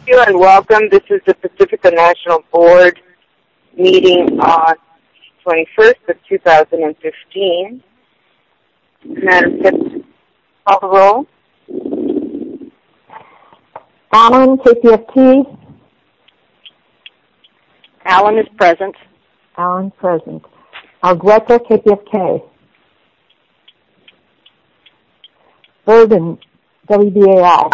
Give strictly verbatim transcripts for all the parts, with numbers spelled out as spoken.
you and welcome. This is the Pacifica National Board meeting on twenty-first of two thousand fifteen. Madam Secretary, call the roll. Alan, K P F T. Alan is present. Alan present. Argueta, K P F K. Burden, W B A I.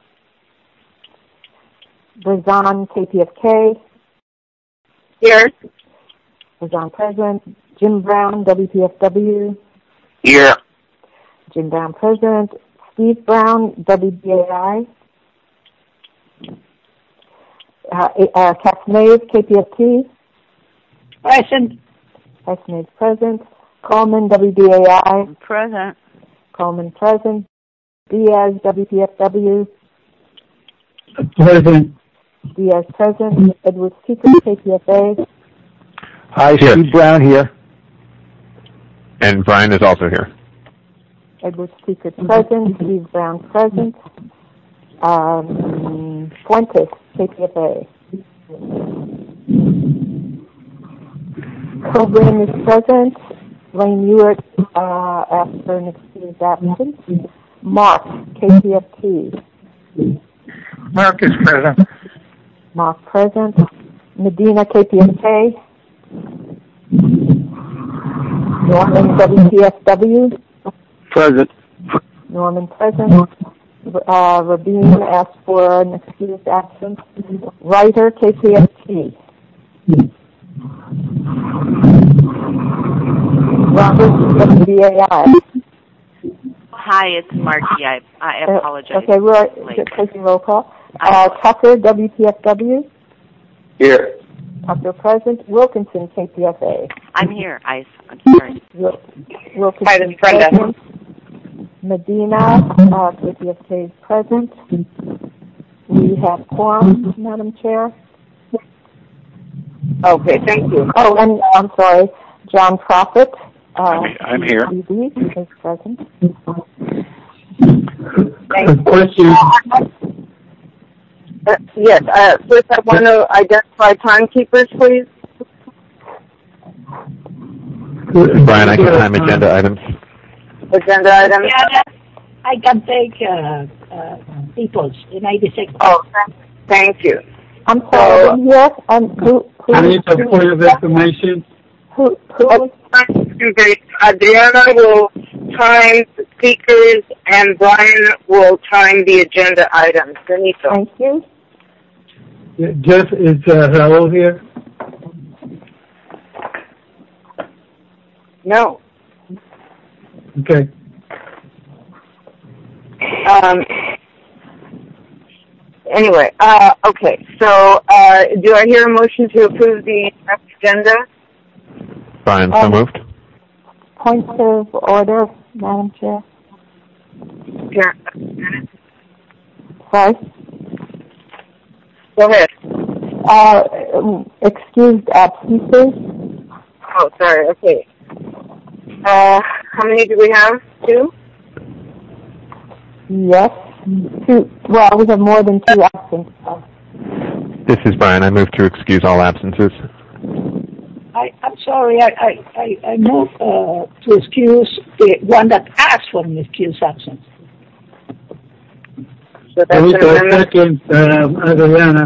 Brazan, K P F K. Here. Brazan present. Jim Brown, W P F W. Here. Jim Brown present. Steve Brown, W B A I. Uh, uh, Castanave, K P F T. Present. Castanave present. Coleman, W B A I. Present. Coleman present. Diaz, W P F W. Present. Diaz present. Edwards Seeker, K P F A. Hi, Here. Steve Brown here. And Brian is also here. Edwards Seeker present. Steve Brown present. Um, Fuentes, K P F A. Coburn is present. Wayne Ewart uh, asked for an excused absence. Mark, K P F T. Mark is present. Mark present. Medina, K P F K. Norman, W P F W. Present. Norman present. Uh, Rabin asked for an excused absence. Writer, K P F T. Robert, W B A I. Hi, it's Margie. I, I apologize. Uh, okay, we're taking roll call. Uh, Tucker, W P F W. Here. Tucker present. Wilkinson, K P F A. I'm here. I, I'm sorry. Wil- Wilkinson Hi, this is Brenda. present. Medina, uh, K P F K is present. We have quorum, Madam Chair. Okay, thank you. Oh, and I'm sorry, John Prophet. Uh, I'm, I'm here. D B is present. Thank Question. Uh, yes, uh, first I want to identify timekeepers, please. Brian, I can time agenda items. Agenda items. Yeah, I can take uh, uh, people's in ninety-six. Oh, thank, thank you. I'm sorry, I didn't hear. Um, who, who, I need a point of information. who, who, Oh, excuse me. Adriana will time the speakers and Brian will time the agenda items. Benito. thank you. Yeah, Jeff, is uh, Raul here? No. Okay. Um, anyway, uh, okay, so uh, do I hear a motion to approve the agenda? Brian, so Um, moved. Points of order, Madam Chair. Yeah. Sorry. Go ahead. Uh, um, excused absences. Oh, sorry, okay. Uh, how many do we have? Two? Yes. Two. Well, we have more than two absent. This is Brian. I move to excuse all absences. I, I'm sorry, I, I, I, I move uh, to excuse the one that asked for an excuse absence. So that's an amendment. Second, uh, Adriana.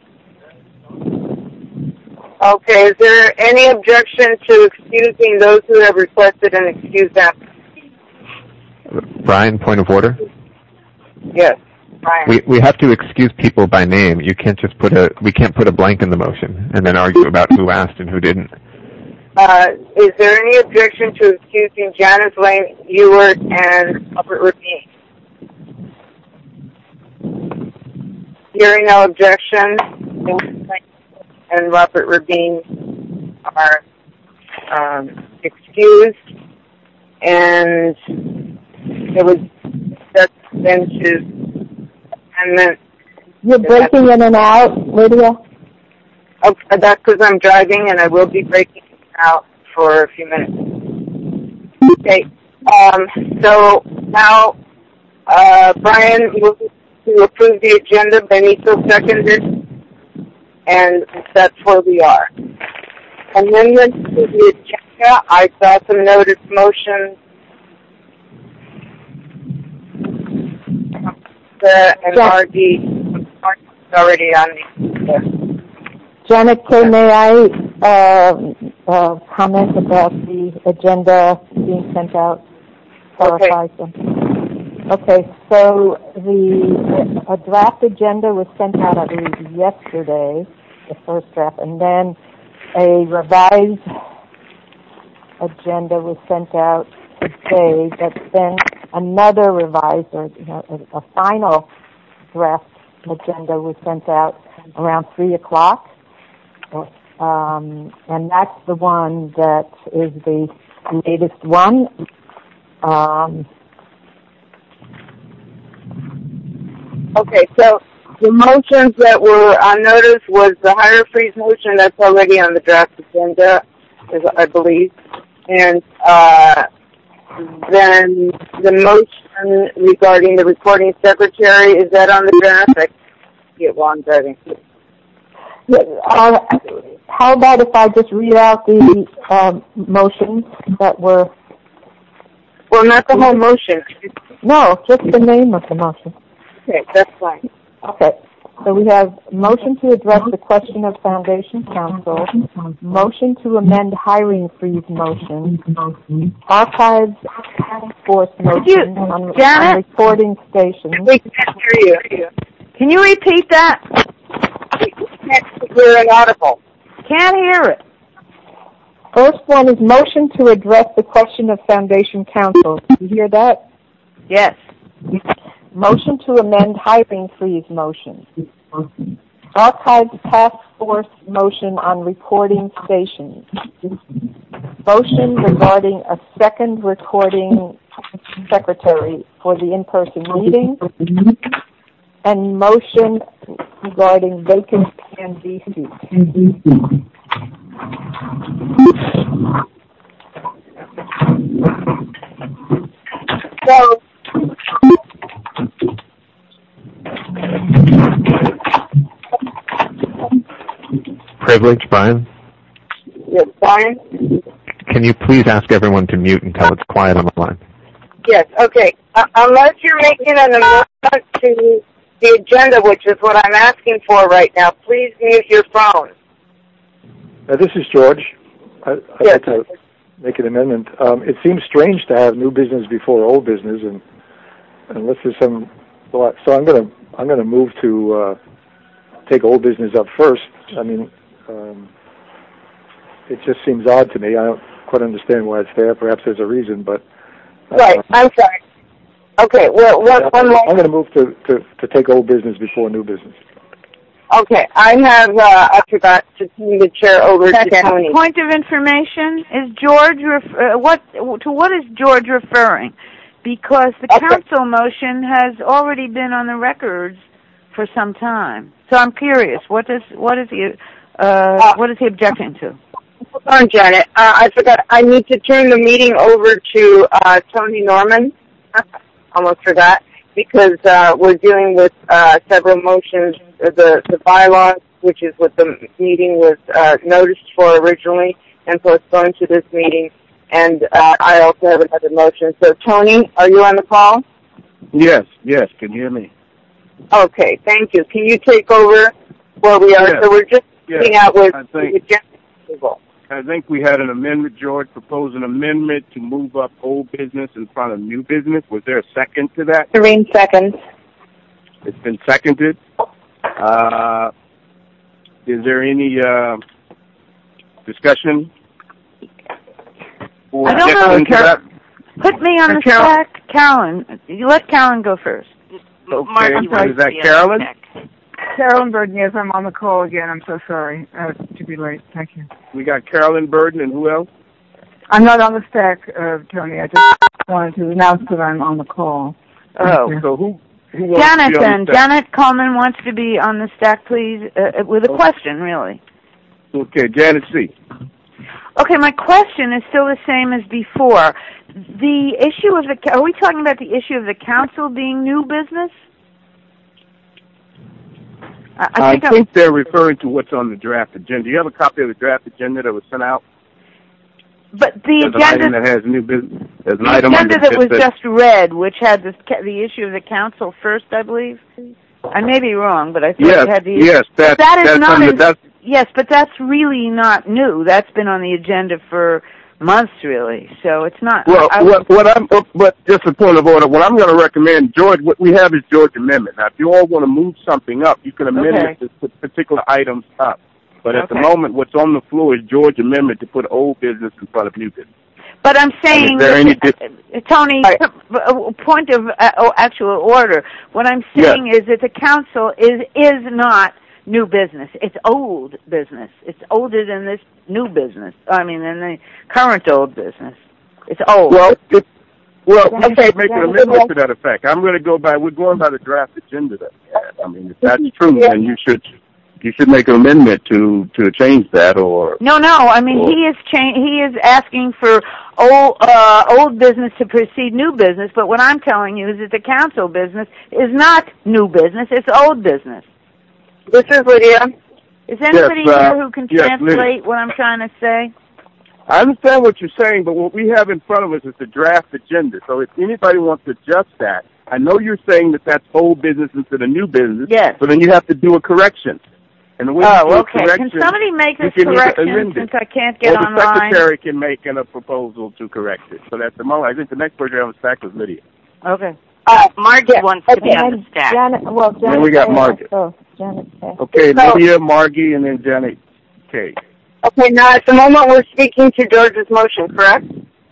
Okay, is there any objection to excusing those who have requested an excused absence? Brian, point of order. Yes, Brian. We we have to excuse people by name. You can't just put a we can't put a blank in the motion and then argue about who asked and who didn't. Uh, is there any objection to excusing Janice Lane Ewart and Robert Rabin? Hearing no objection, and Robert Rabin are um, excused, and it was just then to amendment. You're breaking in and out, Lydia. Okay, that's because I'm driving, and I will be breaking out for a few minutes. Okay. Um, so now, uh, Brian, you will to approve the agenda. Benito seconded, and that's where we are. Amendments to the agenda. I saw some notice motions. The and R D already on the. Janet K., may I uh, uh, comment about the agenda being sent out? Clarify Okay. them. Okay, so the a draft agenda was sent out, I believe, yesterday, the first draft, and then a revised agenda was sent out today, but then another revised, or you know, a, a final draft agenda was sent out around three o'clock. Um, and that's the one that is the latest one. Um, okay, so the motions that were on notice was the hire freeze motion that's already on the draft agenda, I believe. And uh, then the motion regarding the recording secretary, is that on the draft? I get one driving. Uh, how about if I just read out the um, motions that were... Well, not the whole motion. No, just the name of the motion. Okay, that's fine. Okay. So we have motion to address the question of Foundation Council, motion to amend hiring freeze motion, archives force motion on, on recording stations. We can't hear you. Can you repeat that? We can't hear an audible. Can't hear it. First one is motion to address the question of Foundation Council. Did you hear that? Yes. Motion to amend hiring freeze motion. Archives task force motion on recording stations. Motion regarding a second recording secretary for the in-person meeting. And motion regarding vacant P and D seats. So, Privilege, Brian? yes, Brian? Can you please ask everyone to mute until it's quiet on the line? Yes, okay. Uh, unless you're making an amendment to the agenda, which is what I'm asking for right now, please mute your phone. Uh, this is George. I, I'd Yes. like to make an amendment. Um, it seems strange to have new business before old business, and unless there's some, well, so I'm going to I'm going to move to uh, take old business up first. I mean, um, it just seems odd to me. I don't quite understand why it's there. Perhaps there's a reason, but uh, Right, I'm sorry. Okay, well, one, one more. I'm going to move to, to, to take old business before new business. Okay, I have, uh, I forgot to turn the chair over Second. to Tony. Point of information, is George, ref- uh, what, to what is George referring? Because the Okay. council motion has already been on the records for some time. So I'm curious, what is, what is he, uh, Uh, what is he objecting to? Hold on, Janet. Uh, I forgot. I need to turn the meeting over to uh, Tony Norman. Almost forgot. Because uh, we're dealing with uh, several motions, uh, the, the bylaws, which is what the meeting was uh, noticed for originally, and postponed to this meeting. And uh, I also have another motion. So, Tony, are you on the call? Yes, yes. Can you hear me? Okay, thank you. Can you take over where we are? Yes. So we're just Yes. sitting out with I the think, agenda table. I think we had an amendment, George, proposed an amendment to move up old business in front of new business. Was there a second to that? Serene seconds. It's been seconded. Uh, is there any uh, discussion? Or I don't know, objection to Car- that? Put me on the Carol- stack. Carolyn, you let Carolyn go first. Okay, Mark, is that Carolyn? Carolyn Burden, yes, I'm on the call again. I'm so sorry uh, to be late. Thank you. We got Carolyn Burden, and who else? I'm not on the stack, uh, Tony. I just wanted to announce that I'm on the call. Oh, you. so who? who wants Janet, to be on then. the stack? Janet Coleman wants to be on the stack, please, uh, with a Okay. question, really. Okay, Janet C. Okay, my question is still the same as before. The issue of the, are we talking about the issue of the council being new business? I, I think, I think they're referring to what's on the draft agenda. Do you have a copy of the draft agenda that was sent out? But the There's agenda, an item that has new business. There's an the item agenda under that was that- just read, which had the the issue of the council first, I believe. I may be wrong, but I thought Yes, it had the yes, that, that is that's not under, in- that's, yes, but that's really not new. That's been on the agenda for months, really. So it's not. well, I, I, what, what I'm, but just a point of order, what I'm going to recommend, George, what we have is George Amendment. Now, if you all want to move something up, you can amend Okay. it to put particular items up. But at the Okay. moment, what's on the floor is George Amendment to put old business in front of new business. But I'm saying, there any that, uh, Tony, a point of uh, oh, actual order. What I'm saying is that the council is is not new business. It's old business. It's older than this new business. I mean, than the current old business. It's old. Well, it, well, Okay, we should make an then- amendment to that effect. I'm going to go by, we're going by the draft agenda that we have. I mean, if that's true, then you should, you should make an amendment to, to change that or... No, no. I mean, or, he is cha- He is asking for old uh, old business to precede new business. But what I'm telling you is that the council business is not new business. It's old business. This is Lydia. Is anybody Yes, uh, here who can yes, translate Lydia. what I'm trying to say? I understand what you're saying, but what we have in front of us is the draft agenda. So if anybody wants to adjust that, I know you're saying that that's old business instead of new business. Yes. So then you have to do a correction. And the way you Oh, do a okay. correction, Can somebody make you this can either correction amend it, since I can't get or the online? secretary can make an, a proposal to correct it. So that's the moment. I think the next person on the stack was Lydia. Okay. Uh, Margaret wants to be Okay, on the and stack. Janet, well, Janet Then we got Kay Margaret. also. Janet Kay. Okay, So- Lydia, Margie, and then Janet Kay. Okay, now at the moment we're speaking to George's motion, correct?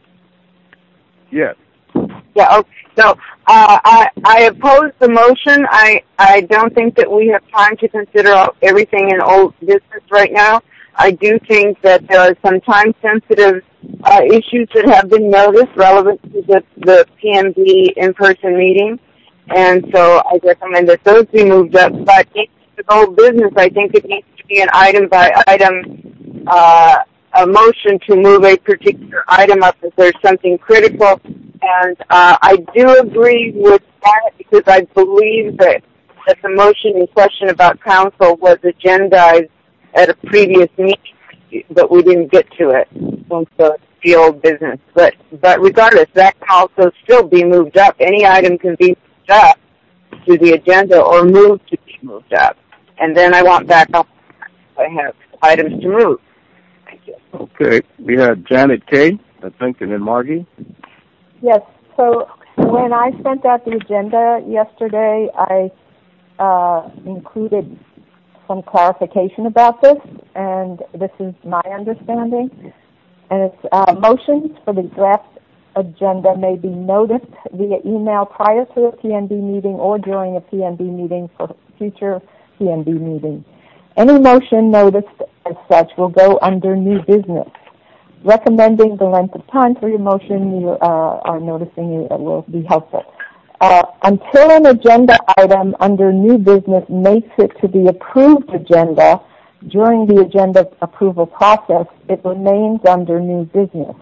Yes. Yeah, okay. So uh, I, I oppose the motion. I, I don't think that we have time to consider all, everything in old business right now. I do think that there are some time-sensitive uh, issues that have been noticed relevant to the, the P M B in-person meeting, and so I recommend that those be moved up. But in the old business, I think it needs to be an item-by-item uh, a motion to move a particular item up if there's something critical. And uh, I do agree with that because I believe that, that the motion in question about council was agendized at a previous meeting, but we didn't get to it once the, the old business. But but regardless, that can also still be moved up. Any item can be moved up to the agenda or moved to be moved up. And then I want back up. I have items to move. Thank you. Okay. We had Janet Kay, I think, and then Margie. Yes. So when I sent out the agenda yesterday, I uh, included some clarification about this, and this is my understanding. And it's uh, motions for the draft agenda may be noticed via email prior to a P M B meeting or during a P M B meeting for future P M B meetings. Any motion noticed as such will go under new business. Recommending the length of time for your motion you uh, are noticing it will be helpful. Uh, until an agenda item under new business makes it to the approved agenda during the agenda approval process, it remains under new business.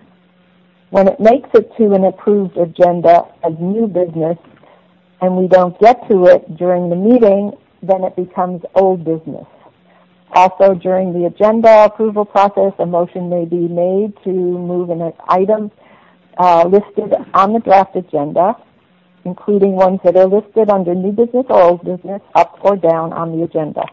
When it makes it to an approved agenda as new business and we don't get to it during the meeting, then it becomes old business. Also, during the agenda approval process, a motion may be made to move an item uh, listed on the draft agenda, including ones that are listed under new business or old business, up or down on the agenda.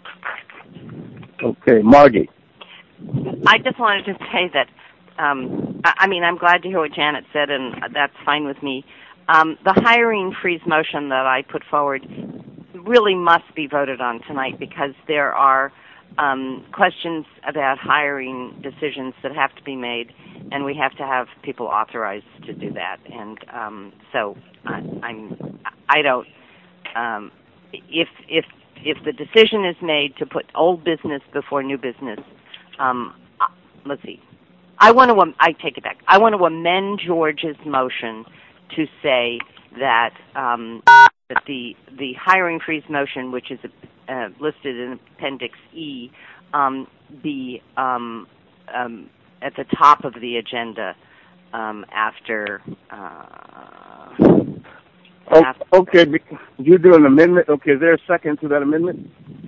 Okay, Margie. I just wanted to say that, um, I, I mean, I'm glad to hear what Janet said, and that's fine with me. Um, the hiring freeze motion that I put forward really must be voted on tonight because there are um, questions about hiring decisions that have to be made, and we have to have people authorized to do that. And um, so I, I'm, I don't. Um, if if if the decision is made to put old business before new business, um, uh, let's see. I want to. I take it back. I want to amend George's motion to say that um, that the the hiring freeze motion, which is uh, listed in Appendix E, um, be um, um, at the top of the agenda um, after. Uh, half. Okay, you do an amendment. Okay, is there a second to that amendment?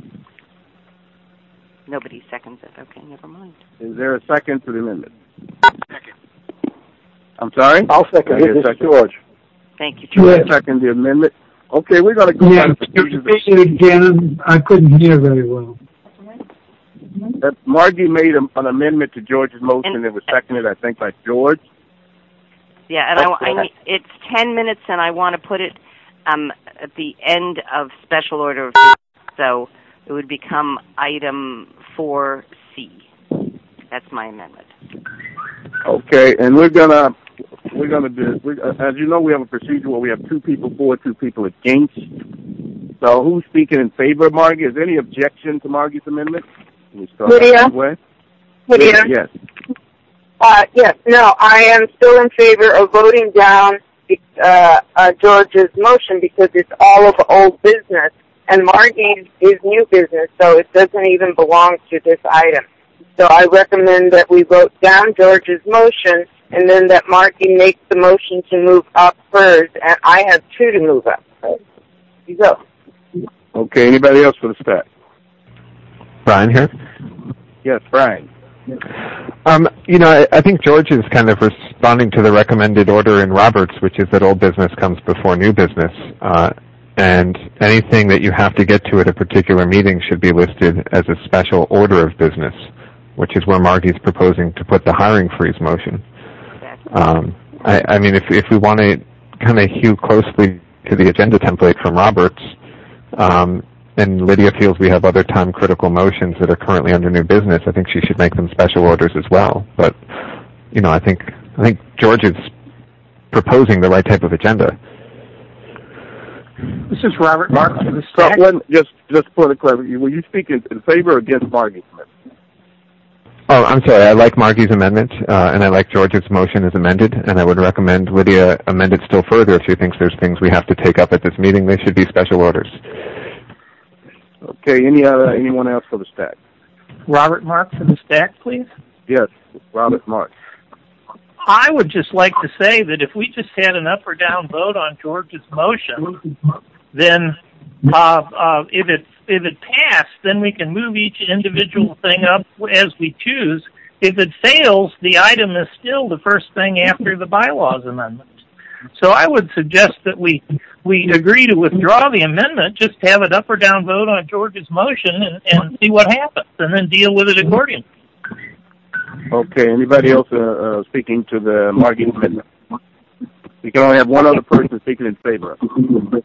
Nobody seconds it. Okay, never mind. Is there a second to the amendment? Second. I'm sorry? I'll second it. This is George. Thank you, George. Yes. Second the amendment. Okay, we're going to go Yeah, back to repeat it again. I couldn't hear very well. Uh, Margie made a, an amendment to George's motion. And, it was seconded, I think, by George. Yeah, and I, I need, it's ten minutes, and I want to put it um, at the end of special order of business, so it would become item four C. That's my amendment. Okay, and we're gonna we're gonna do. We, uh, as you know, we have a procedure where we have two people for, two people against. So, who's speaking in favor of Margie? Is there any objection to Margie's amendment? We start Lydia? Way. Lydia? Yes. Uh, yes, no, I am still in favor of voting down uh, uh, George's motion because it's all of old business, and Margie's is new business, so it doesn't even belong to this item. So I recommend that we vote down George's motion, and then that Margie makes the motion to move up hers, and I have two to move up. You go. Okay, anybody else for the stat? Brian here. Yes, Brian. Um, you know, I, I think George is kind of responding to the recommended order in Roberts, which is that old business comes before new business, uh, and anything that you have to get to at a particular meeting should be listed as a special order of business, which is where Margie's proposing to put the hiring freeze motion. Um, I, I mean, if if we want to kind of hew closely to the agenda template from Roberts, um, and Lydia feels we have other time-critical motions that are currently under new business, I think she should make them special orders as well. But, you know, I think I think George is proposing the right type of agenda. This is Robert Mark. So, when, just just for the clarity, were you speaking in favor or against Margie's amendment? Oh, I'm sorry. I like Margie's amendment, uh, and I like George's motion as amended, and I would recommend Lydia amend it still further if she thinks there's things we have to take up at this meeting. They should be special orders. Okay, any other, anyone else for the stack? Robert Mark for the stack, please. Yes, Robert Mark. I would just like to say that if we just had an up or down vote on George's motion, then uh, uh, if it if it passed, then we can move each individual thing up as we choose. If it fails, the item is still the first thing after the bylaws amendment. So I would suggest that we we agree to withdraw the amendment, just have an up or down vote on George's motion and, and see what happens, and then deal with it accordingly. Okay, anybody else uh, uh, speaking to the Margie amendment? We can only have one other person speaking in favor of it.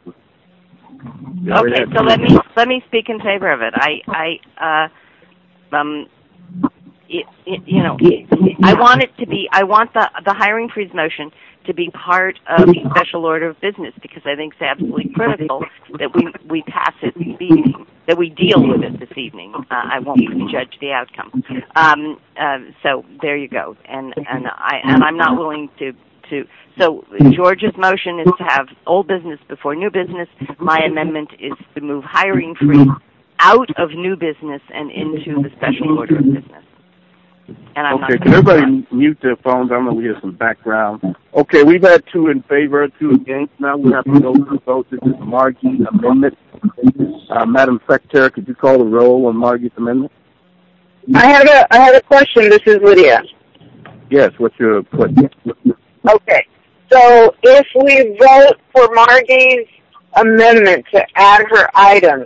Okay, so let me let me speak in favor of it. I I uh, um. It, it, you know, I want it to be. I want the the hiring freeze motion to be part of the special order of business because I think it's absolutely critical that we we pass it this evening, that we deal with it this evening. Uh, I won't prejudge the outcome. Um, uh, so there you go. And and I and I'm not willing to. To, so George's motion is to have old business before new business. My amendment is to move hiring freeze out of new business and into the special order of business. And I'm okay, not can everybody mute their phones? I know we hear some background. Okay, we've had two in favor, two against. Now we have to go to the vote. This is Margie's amendment. Uh, Madam Secretary, could you call the roll on Margie's amendment? I had a I had a question. This is Lydia. Yes, what's your question? Okay, so if we vote for Margie's amendment to add her items,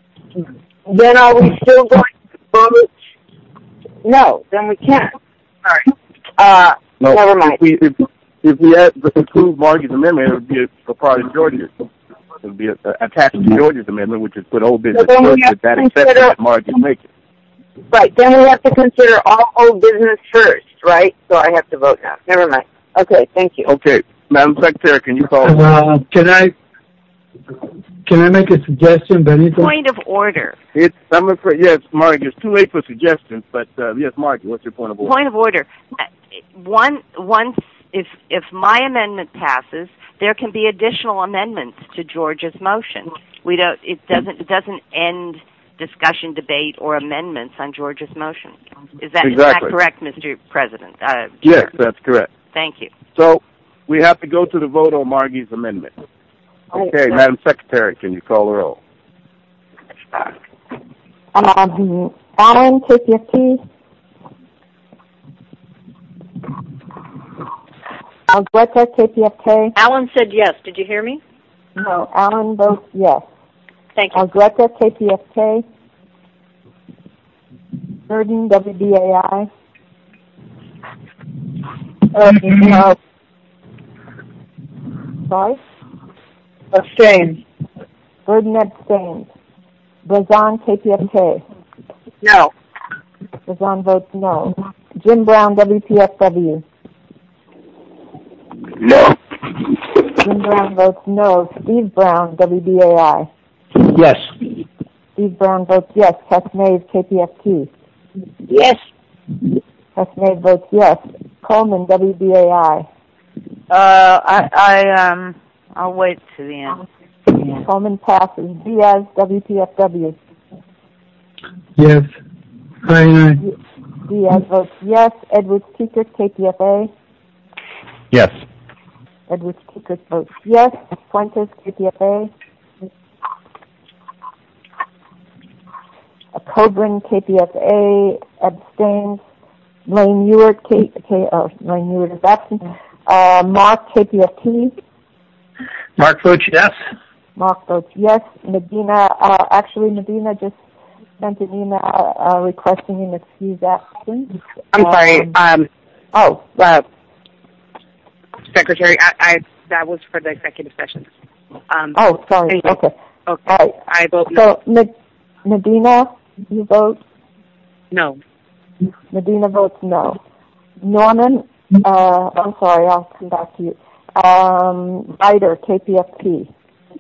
then are we still going to vote? No, then we can't. All right. Uh, no, never mind. If we, if, if we had approved Margie's amendment, it would be a, a part of George's. It would be a, a, attached to George's amendment, which is put old business so first with that exception that Margie's making. Right, then we have to consider all old business first, right? So I have to vote now. Never mind. Okay, thank you. Okay, Madam Secretary, can you call? Uh, can I can I make a suggestion? But anything? Point of order. It's I'm afraid yes, Margie. It's too late for suggestions, but uh, yes, Margie, what's your point of order? Point of order. Uh, one once if if my amendment passes, there can be additional amendments to George's motion. We don't. It doesn't. It doesn't end discussion, debate, or amendments on George's motion. Is that, exactly. is that correct, Mister President? Uh, yes, that's correct. Thank you. So we have to go to the vote on Margie's amendment. Okay, Madam Secretary, can you call the roll? Um, Alan, K P F T. Algreta, K P F K. Alan said yes. Did you hear me? No, Alan votes yes. Thank you. Algreta, K P F K. Burden, W B A I. Uh, no. Sorry? Abstain. Burden abstains. Brazan, K P F K. No. Brazan votes no. Jim Brown, W P F W. No. Jim Brown votes no. Steve Brown, W B A I. Yes. Steve Brown votes yes. Tess Nave, K P F T. Yes. Tess Nave votes yes. Coleman, W B A I. Uh, I, I, um, I'll wait to the end. Coleman passes. Diaz, W P F W. Yes. Aye, aye. Diaz votes yes. Edwards Teekert, K P F A. Yes. Edwards Teekert votes yes. Fuentes, K P F A. Coburn, K P F A, abstains. Lane Ewart, K, K, oh, Lane Ewart is absent. Uh, Mark, K P F T. Mark votes yes. Mark votes yes. Medina, uh, actually Medina just sent an email uh, requesting an excused absence. I'm um, sorry. Um, oh, uh, Secretary, I, I that was for the executive session. Um, oh, sorry. anyway. Okay. Okay. All right. I vote no. So, Med- Medina, you vote? No. Medina votes no. Norman, uh, I'm sorry, I'll come back to you. Um, Ryder, K P F T.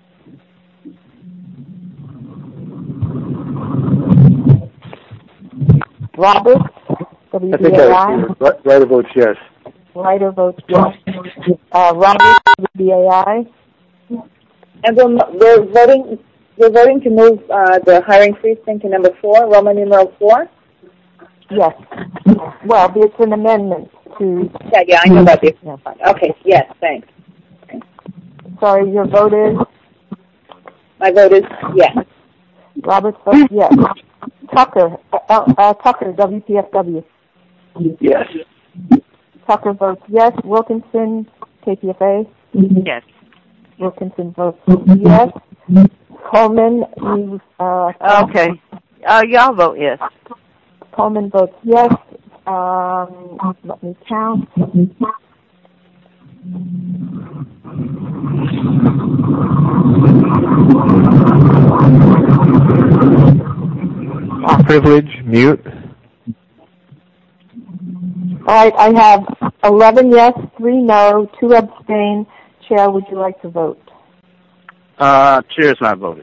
Roberts, W B A I. Ryder votes yes. Ryder votes yes. Uh, Roberts, W B A I. And we're, we're voting. We're voting to move uh, the hiring freeze thing to number four, Roman numeral four. Yes. Well, it's an amendment to. Yeah, yeah, I know about this. Yeah. Okay. Yes. Thanks. Okay. Sorry, your vote is. My vote is yes. Roberts votes yes. Tucker, uh, uh, Tucker, W P F W. Yes. Tucker votes yes. Wilkinson, K P F A. Yes. Wilkinson votes yes. Coleman, you, uh... Okay. Uh, y'all vote yes. Coleman votes yes. Um, let me count. Privilege, mute. All right, I have eleven yes, three no, two abstain. Chair, would you like to vote? Uh, Chair's not voted.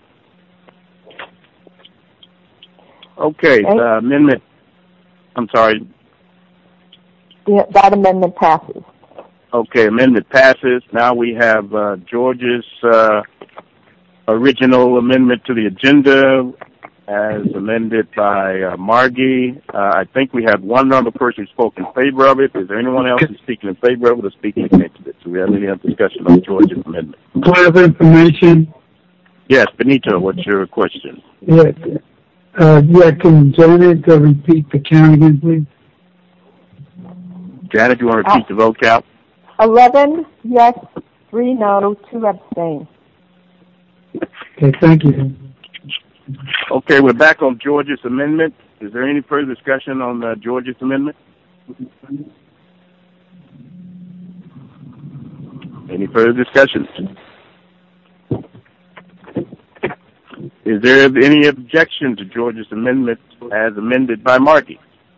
Okay, Okay. the amendment, I'm sorry. Yeah, that amendment passes. Okay, amendment passes. Now we have uh, George's uh, original amendment to the agenda as amended by uh, Margie. Uh, I think we have one other person who spoke in favor of it. Is there anyone else who's speaking in favor of it or speaking against it? So we have any other discussion on George's amendment? Point of information. Yes, Benito, what's your question? Yeah. Uh, yeah, can Janet uh, repeat the count again, please? Janet, you want to repeat the vote count? eleven yes, three no, two abstain. Okay, thank you. Okay, we're back on George's amendment. Is there any further discussion on uh, George's amendment? Any further discussion? Is there any objection to George's amendment as amended by Margie?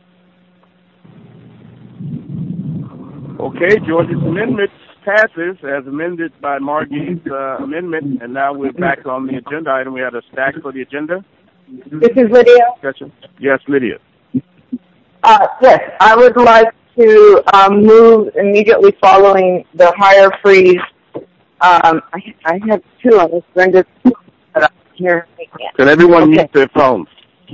Okay, George's amendment passes as amended by Margie's uh, amendment, and now we're back on the agenda item. We had a stack for the agenda. This is Lydia. Discussion. Yes, Lydia. Uh, yes, I would like to um, move immediately following the hire freeze. Um, I, I have two on this, Brenda. Here. Can everyone Okay. mute their phones?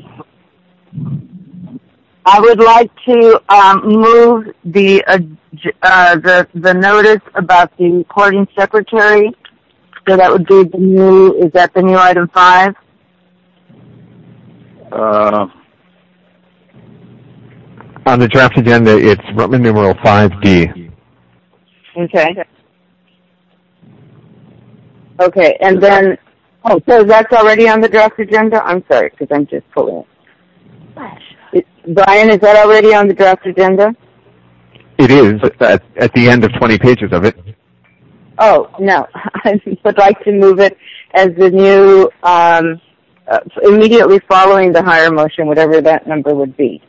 I would like to um, move the uh, j- uh, the the notice about the recording secretary So that would be the new, is that the new item five? Uh, On the draft agenda, it's Roman numeral five D. Okay. Okay, and then, oh, so that's already on the draft agenda? I'm sorry, because I'm just pulling it. it. Brian, is that already on the draft agenda? It is, at, at the end of twenty pages of it. Oh, no. I would like to move it as the new, um, uh, immediately following the hire motion, whatever that number would be.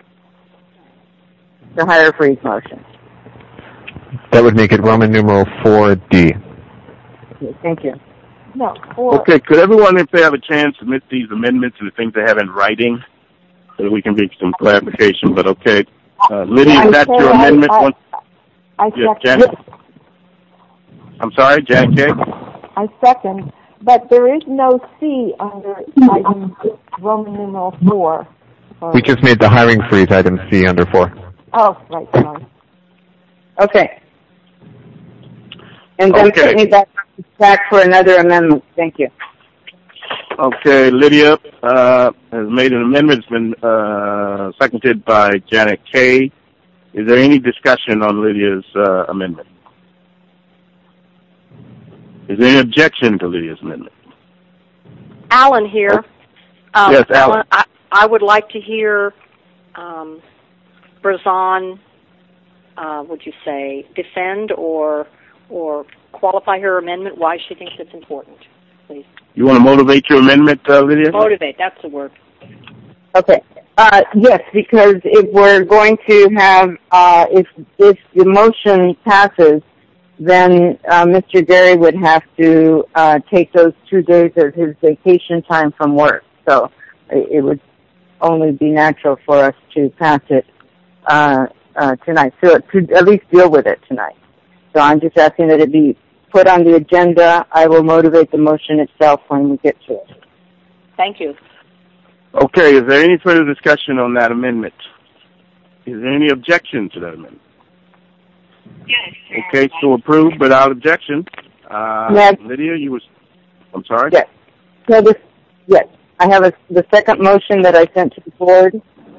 The hire freeze motion. That would make it Roman numeral four D. Okay, thank you. No, four. Okay, could everyone, if they have a chance, submit these amendments and the things they have in writing so that we can get some clarification, but okay. Uh, Lydia, is that your I, amendment? I, One, I, I yes, second. Janet? I'm sorry, Janet K? I second, but there is no C under item Roman numeral four. We just made the hiring freeze item C under four. Oh, right, sorry. Okay. And then Okay. put me back, back for another amendment. Thank you. Okay, Lydia uh, has made an amendment. It's been uh, seconded by Janet K. Is there any discussion on Lydia's uh, amendment? Is there any objection to Lydia's amendment? Alan here. Um, Yes, Alan. I, I would like to hear um, Brazan, uh, would you say, defend or or qualify her amendment, why she thinks it's important, please. You want to motivate your amendment, uh, Lydia? Motivate, that's the word. Okay. Uh, yes, because if we're going to have, uh, if if the motion passes, then uh, Mister Gary would have to uh, take those two days of his vacation time from work. So it, it would only be natural for us to pass it uh, uh, tonight, so to at least deal with it tonight. So I'm just asking that it be put on the agenda. I will motivate the motion itself when we get to it. Thank you. Okay, is there any further discussion on that amendment? Is there any objection to that amendment? Yes. Okay, so approved without objection. Uh, Yes. Lydia, you was, I'm sorry? Yes. So this, yes, I have a, the second motion that I sent to the board.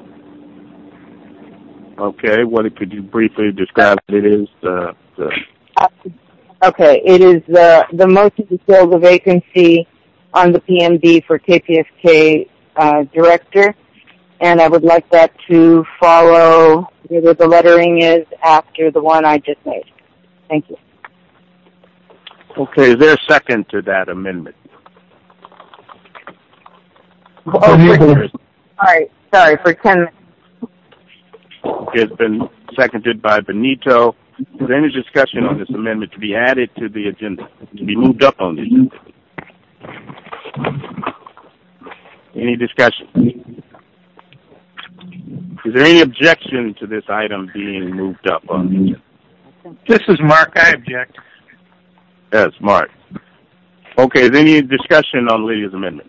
Okay, what could you briefly describe what it is? Uh, the, Uh, okay, it is the the motion to fill the vacancy on the P M D for K P F K uh, director, and I would like that to follow where the lettering is after the one I just made. Thank you. okay, is there a second to that amendment? Oh, for, sorry, sorry, for ten minutes. Okay, it's been seconded by Benito. Is there any discussion on this amendment to be added to the agenda, to be moved up on the agenda? Any discussion? Is there any objection to this item being moved up on the agenda? This is Mark. I object. Yes, Mark. Okay, is there any discussion on Lydia's amendment?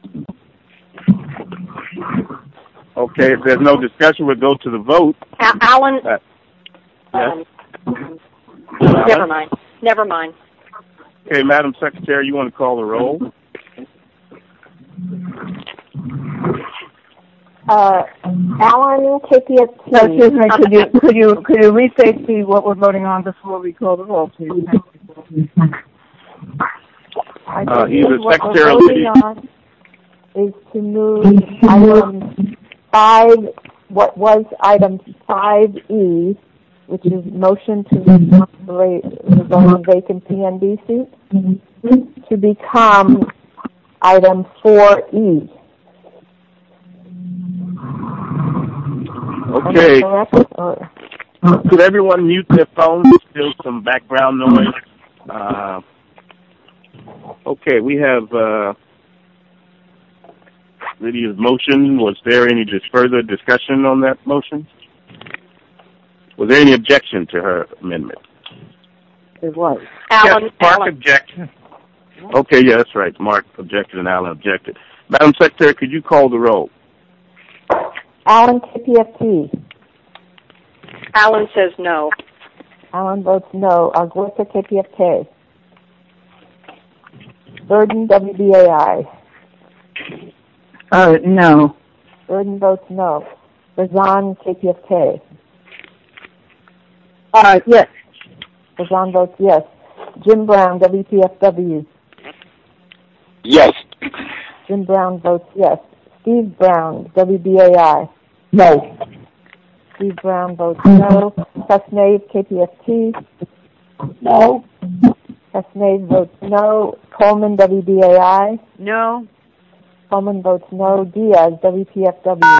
Okay, if there's no discussion, we'll go to the vote. A- Alan, Uh, yes? um, never mind. Never mind. Okay, Madam Secretary, you want to call the roll? Uh, Alan, K P F T. No, excuse me, could you, could you, could you restate the, what we're voting on before we call the roll, please? I Uh, believe either what Secretary or we're voting Lydia. on is to move item five, what was item five E, which is motion to resolve vacant P M D seat, to become item four E. Okay. Correct? Or, Could everyone mute their phones? There's still some background noise. Uh, okay, we have uh, Lydia's motion. Was there any just further discussion on that motion? Was there any objection to her amendment? It was. Alan, Yes, Mark Alan. objection. Okay, yeah, that's right. Mark objected and Alan objected. Madam Secretary, could you call the roll? Alan, K P F T. Alan says no. Alan votes no. Argueta, K P F K. Burden, W B A I. Uh, no. Burden votes no. Berzon, K P F K. Uh, yes. Berzon votes yes. Jim Brown, W P F W. Yes. Jim Brown votes yes. Steve Brown, W B A I. No. Steve Brown votes no. Husnave, K P F T. No. Husnave votes no. Coleman, W B A I. No. Coleman votes no. Diaz, W P F W.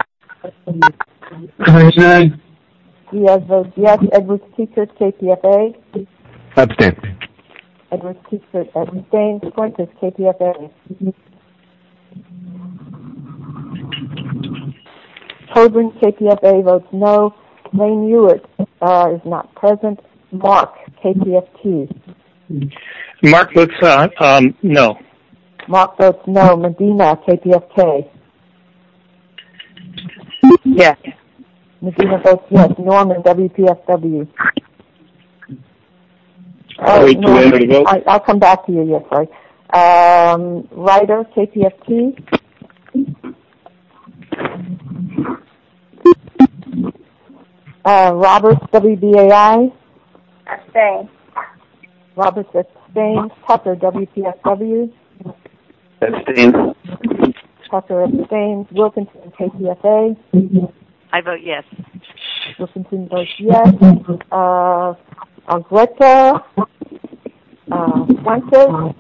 Aye. Diaz votes yes. Edwards Teachers, K P F A. Abstain. Edwards Teachers abstains. Fuentes, K P F A. Coburn, K P F A votes no. Lane Hewitt uh, is not present. Mark, K P F T. Mark votes uh, um, no. Mark votes no. Medina, K P F K. Yes. Medina votes yes. Norman, W P F W. I'll wait till the end of the vote. I, I'll come back to you, yes, sorry. Um, Ryder, K P F T. Uh, Roberts, W B A I. Abstain. Roberts abstains. Tucker, W P F W. Abstain. Tucker abstains. Wilkinson, K P F A. I vote yes. Wilkinson votes yes. Uh, Agreta, uh, Fuentes,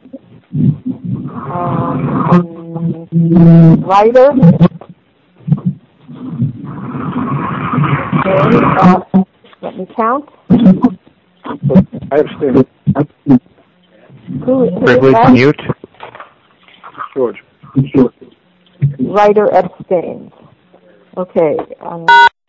um, Ryder. Okay, uh, let me count. I abstain. Who, who Privilege is that? mute. George. Ryder abstains. Okay. Um,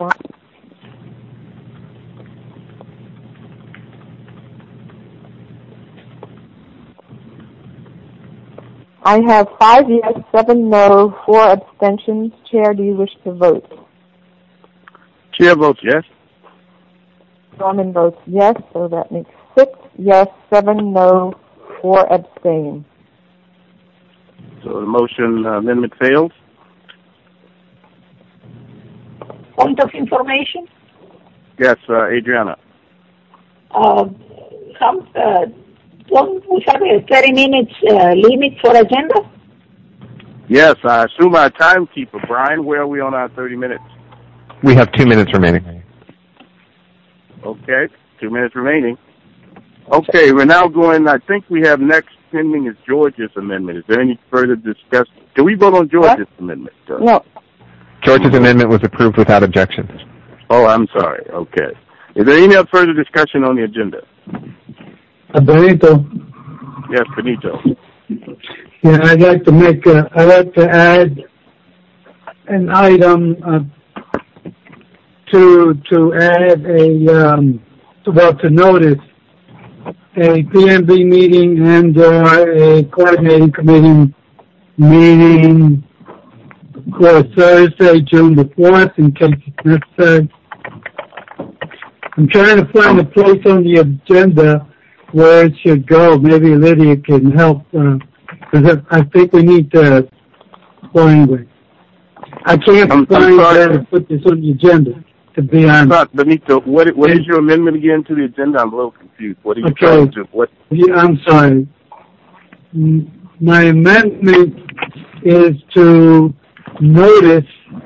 I have five yes, seven no, four abstentions. Chair, do you wish to vote? Chair votes yes. Norman votes yes, so that makes six yes, seven no, four abstain. So the motion uh, amendment fails. Point of information. Yes, uh, Adriana. Uh, how, uh, don't we have a thirty minutes uh, limit for agenda? Yes, I assume our timekeeper, Brian, where are we on our thirty minutes? We have two minutes remaining. Okay, two minutes remaining. Okay, we're now going, I think we have next pending is George's amendment. Is there any further discussion? Can we vote on George's what? amendment? Uh, no. George's amendment was approved without objection. Oh, I'm sorry. Okay. Is there any further discussion on the agenda? Benito. Yes, Benito. Yeah, I'd like to make, a, I'd like to add an item uh, to to add a um, to, well to notice a P M B meeting and uh, a coordinating committee meeting for Thursday, June the fourth, in case it's necessary. I'm trying to find a place on the agenda where it should go. Maybe Lydia can help, because uh, I, I think we need to, well, anyway. I can't I'm, find I'm where to put this on the agenda, to be honest. But Benito, what, what is your amendment again to the agenda? I'm a little confused. What are you okay. trying to do? What? Yeah, I'm sorry. My amendment is to notice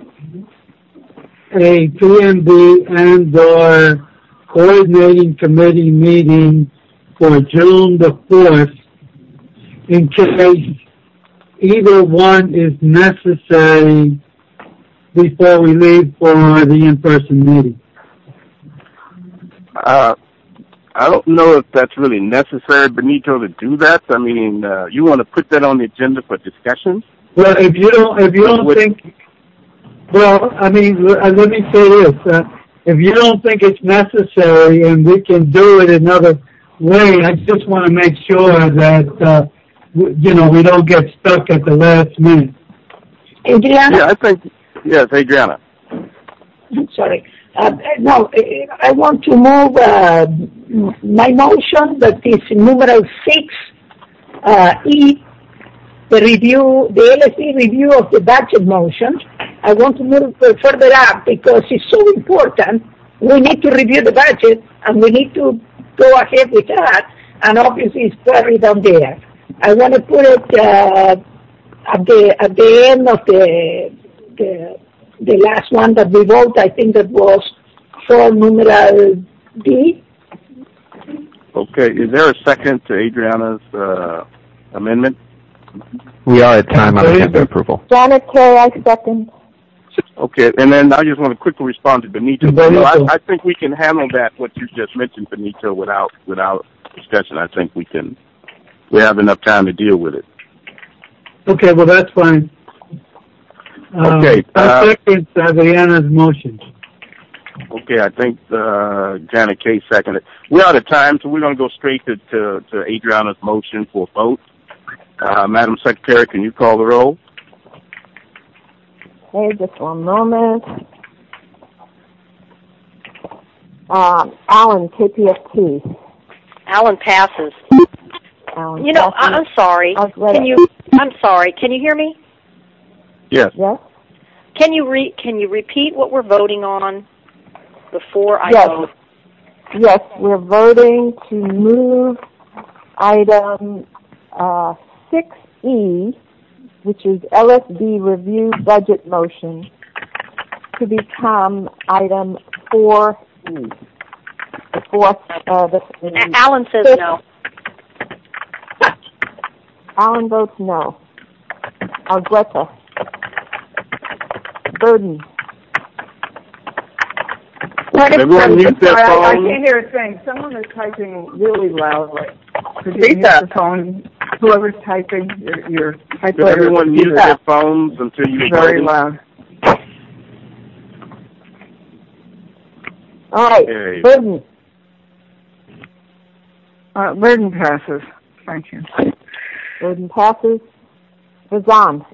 a P M B and or coordinating committee meeting for June the fourth in case either one is necessary before we leave for the in-person meeting. Uh, I don't know if that's really necessary, Benito, to do that. I mean, uh, you want to put that on the agenda for discussion? Well, if you don't, if you don't think, well, I mean, let me say this: uh, if you don't think it's necessary and we can do it another way, I just want to make sure that uh, you know we don't get stuck at the last minute. Adriana? Yeah, I think yes, Adriana. I'm sorry. Uh, no, I want to move uh, my motion that is numeral six uh, E, the review, the L S D review of the budget motion. I want to move further up because it's so important. We need to review the budget, and we need to go ahead with that, and obviously it's buried down there. I want to put it uh, at the at the end of the, the the last one that we voted. I think that was for numeral D. Okay, is there a second to Adriana's uh, amendment? We are at time on agenda approval. Janet Kay, I second. Okay, and then I just want to quickly respond to Benito. No, I, I think we can handle that, what you just mentioned, Benito, without without discussion. I think we can, we have enough time to deal with it. Okay, well, that's fine. Okay. Uh, I Uh, second Adriana's motion. okay, I think uh, Janet Kay seconded. We're out of time, so we're going to go straight to, to, to Adriana's motion for vote. Uh, Madam Secretary, can you call the roll? Okay, just one moment. Um, Alan, K P F T. Alan passes. Alan You know, passes. I- I'm sorry. I've read Can it. you? I'm sorry. Can you hear me? Yes. Yes. Can you re? Can you repeat what we're voting on before I Yes. vote? Yes, we're voting to move item uh, six E, which is L S D review budget motion, to become item four E. The fourth, uh, the, the Alan says fifth. no. Alan votes no. Algreta. Burden. What Everyone mute their I, I phone. can't hear a thing. Someone is typing really loudly. Could you mute the phone? Whoever's typing, your, your Can typewriter. everyone mute their phones until you Very vote? loud. All right, Okay. Burden. Uh, Burden passes. Thank you. Burden passes. Razan.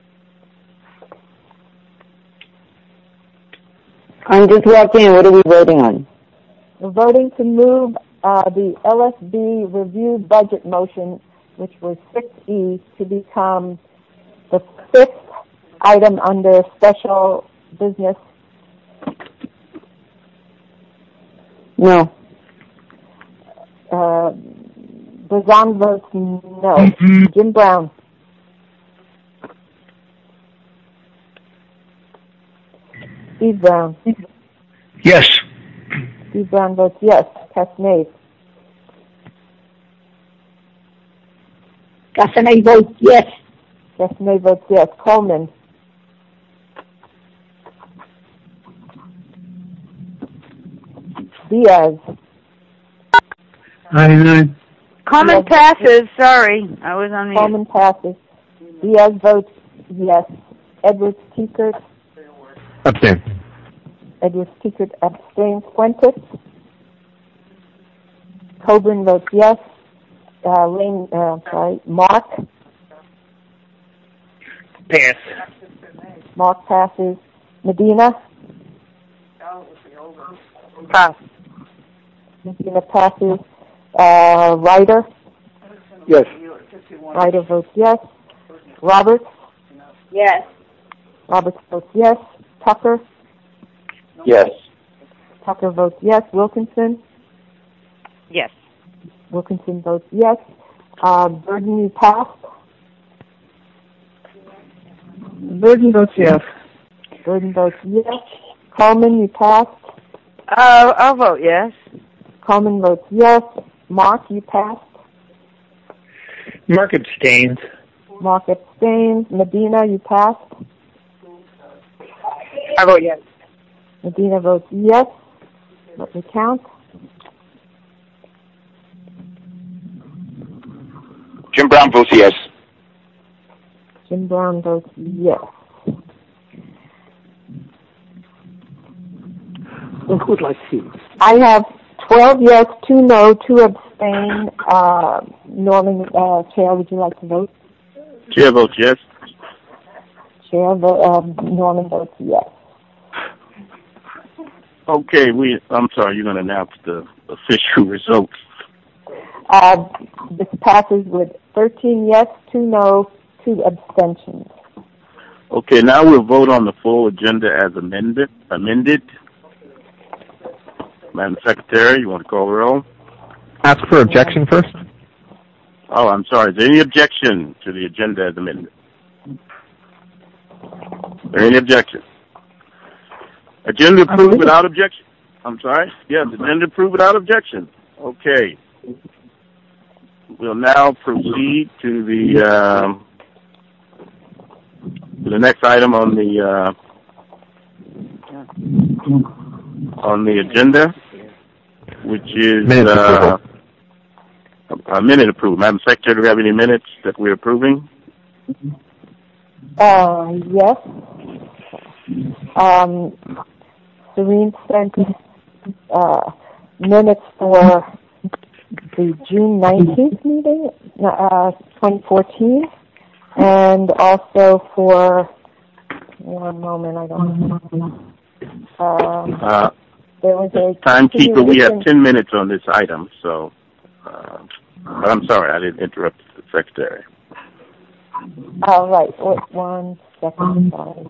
I'm just walking in. What are we voting on? We're voting to move uh, the L S B review budget motion, which was six E, to become the fifth item under special business. No. Uh, Razan votes no. Jim Brown. Steve Brown. Yes. Steve Brown votes yes. Castaneda. Castaneda votes yes. Castaneda votes yes. Coleman. Diaz. Aye, aye. Coleman passes. Sorry, I was on mute. Coleman passes. Diaz votes yes. Edwards Tiekert. Abstain. Edwards Tiekert abstains. Fuentes. Coburn votes yes. Uh, Lane, uh, sorry, Mark. Pass. Mark passes. Medina. Pass. Medina passes. Uh, Ryder. Yes. Ryder votes yes. Roberts. Yes. Roberts votes yes. Tucker. Yes. Tucker votes yes. Wilkinson. Yes. Wilkinson votes yes. Uh, Burden, you passed. Burden votes yes. Burden votes yes. Coleman, you passed. Uh, I'll vote yes. Coleman votes yes. Mark, you passed. Mark abstains. Mark abstains. Medina, you passed. I vote yes. Medina votes yes. Let me count. Jim Brown votes yes. Jim Brown votes yes. Who would like to see? I have twelve yes, two no, two abstain. Uh, Norman, uh, Chair, would you like to vote? Chair votes yes. Chair, vo- uh, Norman votes yes. Okay, we. I'm sorry. You're going to announce the official results. Uh, this passes with thirteen yes, two no, two abstentions. Okay, now we'll vote on the full agenda as amended. Amended. Madam Secretary, you want to call the roll? Ask for objection first. Oh, I'm sorry. Is there any objection to the agenda as amended? Is there any objection? Agenda approved without objection. I'm sorry? Yes, agenda approved without objection. Okay. We'll now proceed to the um, to the next item on the uh, on the agenda, which is minute uh, a minute approved. Madam Secretary, do we have any minutes that we're approving? Uh, yes. Um, Serene sent uh, minutes for the June nineteenth meeting, uh, twenty fourteen, and also for, one moment, I don't know. Um, uh, there was a timekeeper, we have ten minutes on this item, so, uh, but I'm sorry, I didn't interrupt the Secretary. All right, wait one second, sorry.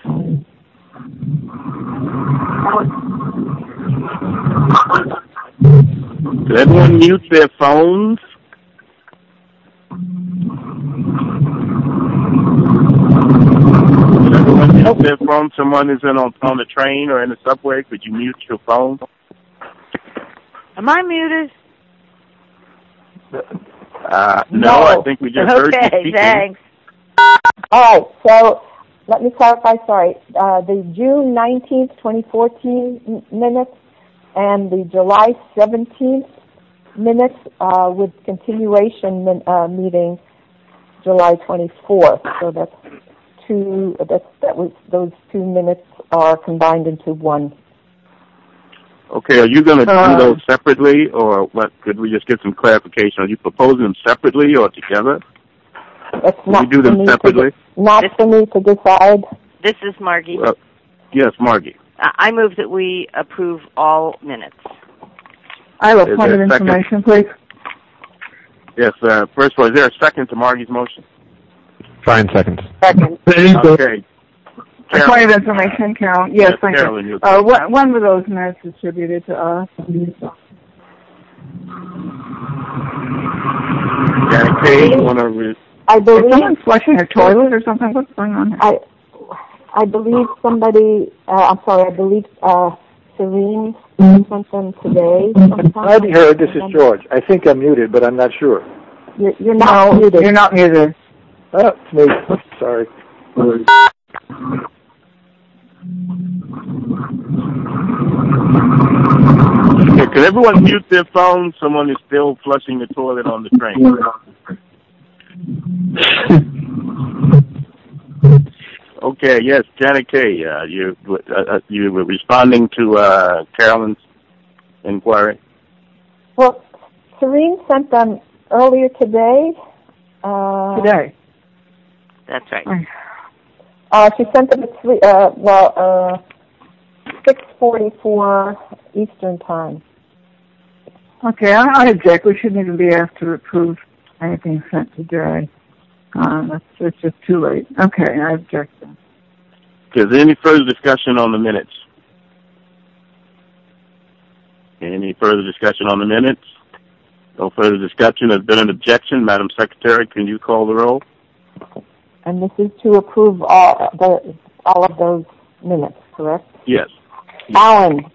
Did everyone mute their phones? Did everyone mute their phone? Someone is in on, on the train or in the subway. Could you mute your phone? Am I muted? Uh, no, No. I think we just heard you Okay, speaking. thanks. All right, so let me clarify, sorry. Uh, the June nineteenth, twenty fourteen m- minutes and the July seventeenth minutes uh, with continuation min- uh, meeting July twenty-fourth. So that's two, that's, that was, those two minutes are combined into one. Okay, are you going to Uh, do those separately, or what? Could we just get some clarification? Are you proposing them separately or together? It's Can not we do them for me to separately? de- not for me to decide. This is Margie. Well, yes, Margie. I I move that we approve all minutes. I have a Is point of there a second? information, please. Yes, uh, first of all, is there a second to Margie's motion? Fine, second. Second. Okay. A point of information, Carol. Yes, Yes, thank Carolyn, you. you- Uh, one, one of those minutes distributed to us. Janet Kay, you want to... Re- I Is believe someone flushing a toilet or something? What's going on here? I I believe somebody. Uh, I'm sorry. I believe uh, Serene sent them today. sometime. I heard. This is George. I think I'm muted, but I'm not sure. You're, you're not no, muted. you're not muted. Oh, it's me. Sorry. Okay, can everyone mute their phone? Someone is still flushing the toilet on the train. Okay, yes, Janet Kay, uh, you uh, you were responding to uh, Carolyn's inquiry. Well, Serene sent them earlier today. Uh, Today. That's right. Uh, she sent them at three. Uh, well, uh, six forty-four Eastern time. Okay, I, I object. We shouldn't even be asked to approve anything sent today. Uh, that's it's just too late. Okay, I object then. Is there any further discussion on the minutes? Any further discussion on the minutes? No further discussion. There's been an objection. Madam Secretary, can you call the roll? And this is to approve all the all of those minutes, correct? Yes. Alan.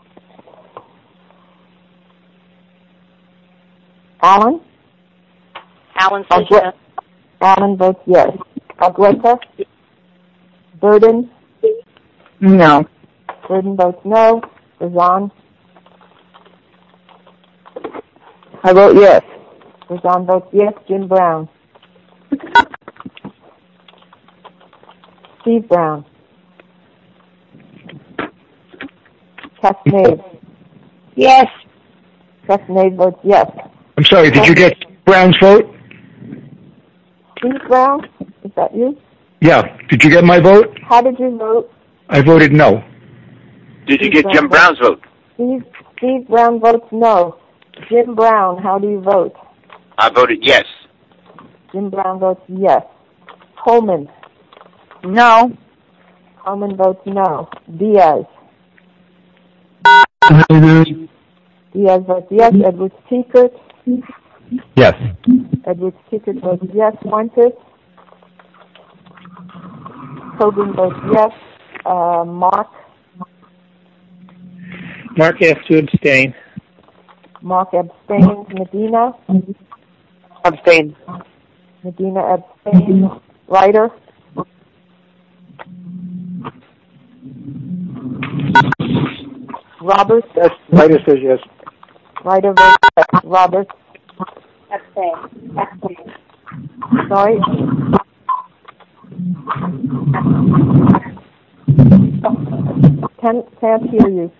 Alan? Alan says yes. Alan votes yes. Argueta? Burden? No. Burden votes no. Razan? I vote yes. Razan votes yes. Jim Brown? Steve Brown? Castaneda? Yes. Castaneda votes yes. I'm sorry, did you get Brown's vote? Steve Brown? Is that you? Yeah. Did you get my vote? How did you vote? I voted no. Did you get Jim Brown's vote? Steve, Steve Brown votes no. Jim Brown, how do you vote? I voted yes. Jim Brown votes yes. Coleman? No. Coleman votes no. Diaz? Diaz votes yes. Edwards Tiekert? Yes. Edwards Tiekert votes yes. Fuentes? Coburn votes yes. Uh, Mark? Mark has to abstain. Mark abstains. Medina? Abstain. Medina abstains. Ryder? Roberts? Yes. Ryder says yes. Ryder votes yes. Roberts? Abstain. Abstain. Sorry? Can't, can't hear you.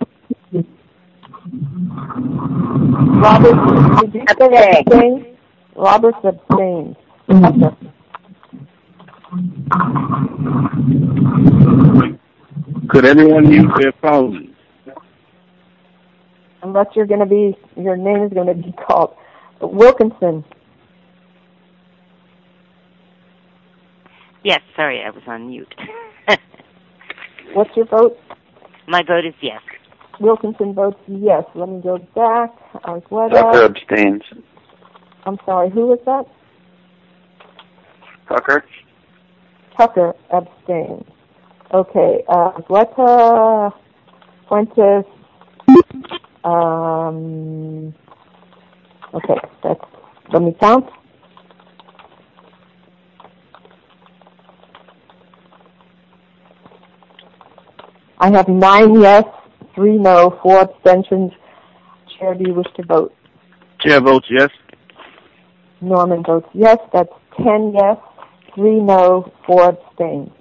Roberts, did you say abstain? Roberts abstains. Could everyone mute their phones? Unless you're going to be, your name is going to be called. Wilkinson. Yes, sorry, I was on mute. What's your vote? My vote is yes. Wilkinson votes yes. Let me go back. Argueta. Tucker abstains. I'm sorry, who was that? Tucker? Tucker abstains. Okay, uh, Argueta, Fuentes, um, okay, that's, let me count. I have nine yes, three no, four abstentions. Chair, do you wish to vote? Chair votes yes. Norman votes yes. That's ten yes, three no, four abstain.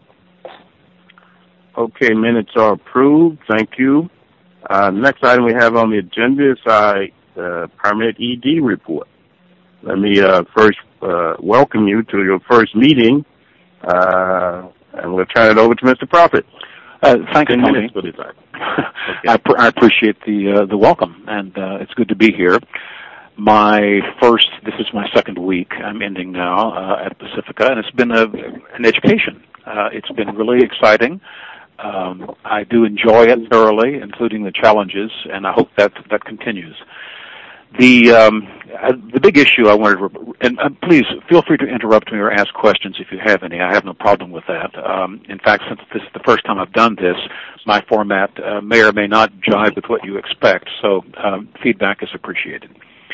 Okay, minutes are approved. Thank you. Uh, next item we have on the agenda is our uh, permanent E D report. Let me uh, first uh, welcome you to your first meeting, uh, and we'll turn it over to Mister Prophet. Uh, thanks, Ten Tony. minutes, what is that? I, pr- I appreciate the uh, the welcome, and uh, it's good to be here. My first, this is my second week. I'm ending now uh, at Pacifica, and it's been a, an education. Uh, it's been really exciting. Um, I do enjoy it thoroughly, including the challenges, and I hope that that continues. The um, uh, the big issue I wanted to, and uh, please feel free to interrupt me or ask questions if you have any. I have no problem with that. Um, in fact, since this is the first time I've done this, my format uh, may or may not jive with what you expect, so um, feedback is appreciated.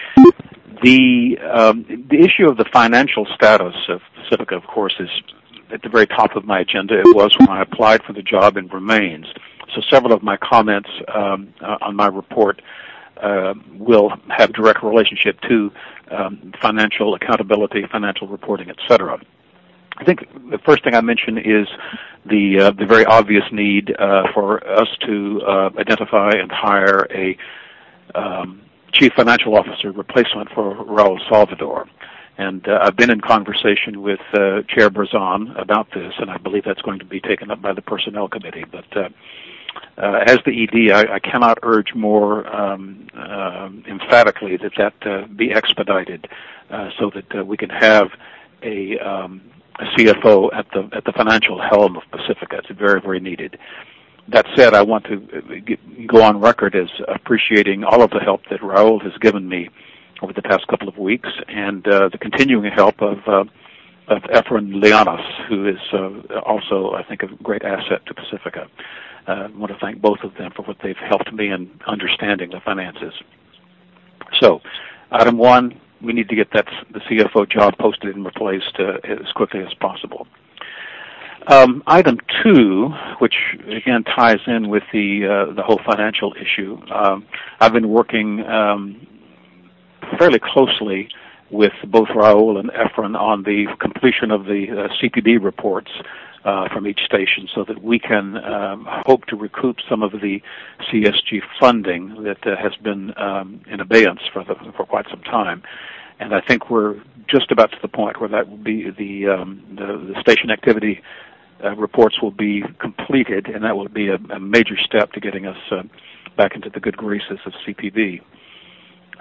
The um, the issue of the financial status of Pacifica, of course, is at the very top of my agenda. It was when I applied for the job and remains. So several of my comments um, uh, on my report uh, will have direct relationship to um, financial accountability, financial reporting, et cetera. I think the first thing I mention is the uh, the very obvious need uh, for us to uh, identify and hire a um, chief financial officer replacement for Raul Salvador. And uh, I've been in conversation with uh, Chair Berzon about this, and I believe that's going to be taken up by the Personnel Committee. But uh, uh, as the E D, I, I cannot urge more um, uh, emphatically that that uh, be expedited uh, so that uh, we can have a, um, a C F O at the at the financial helm of Pacifica. It's very, very needed. That said, I want to get, go on record as appreciating all of the help that Raul has given me over the past couple of weeks, and uh, the continuing help of uh, of Efren Lianos, who is uh, also, I think, a great asset to Pacifica. Uh, I want to thank both of them for what they've helped me in understanding the finances. So, item one, we need to get that the C F O job posted and replaced uh, as quickly as possible. Um, item two, which again ties in with the uh, the whole financial issue, um, I've been working um, fairly closely with both Raul and Efren on the completion of the uh, C P B reports uh, from each station, so that we can um, hope to recoup some of the C S G funding that uh, has been um, in abeyance for the, for quite some time. And I think we're just about to the point where that will be the um, the, the station activity uh, reports will be completed, and that will be a, a major step to getting us uh, back into the good graces of C P B.